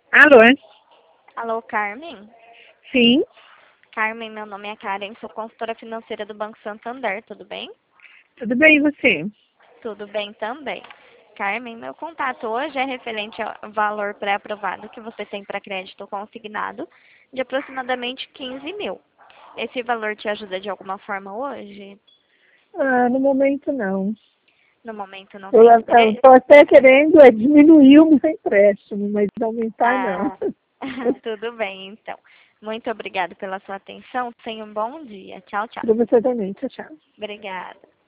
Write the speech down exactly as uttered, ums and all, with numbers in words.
Alô? Alô, Carmen? Sim, Carmen, meu nome é Karen, sou consultora financeira do Banco Santander, tudo bem? tudo bem e você? Tudo bem também. Carmen, meu contato hoje é referente ao valor pré-aprovado que você tem para crédito consignado de aproximadamente quinze mil. Esse valor te ajuda de alguma forma hoje? Ah, no momento não. No momento não Eu tem interesse? estou até querendo é, diminuir o meu empréstimo, mas aumentar não. Ah, tudo bem, então. Muito obrigada pela sua atenção. Tenha um bom dia. Tchau, tchau. Para você também, tchau, tchau. Obrigada.